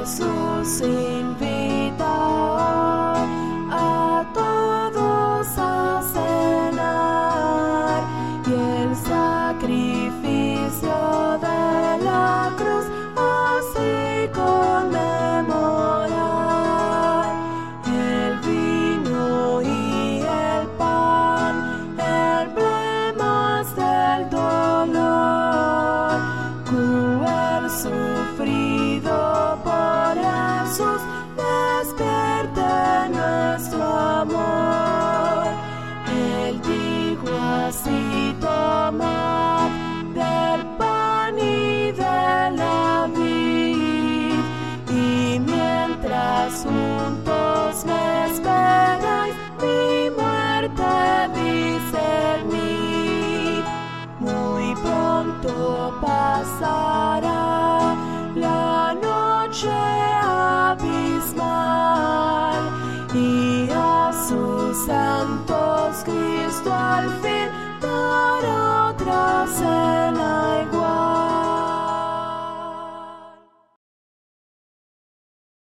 Jesús invita a todos a cenar, y el sacrificio de la cruz así conmemorar. El vino y el pan, emblemas del dolor, cruel sufrido por Jesús, despierte nuestro amor. Él dijo así: tomad del pan y de la vid, y mientras juntos me esperáis, mi muerte discernid. Muy pronto pasará la noche abismal, y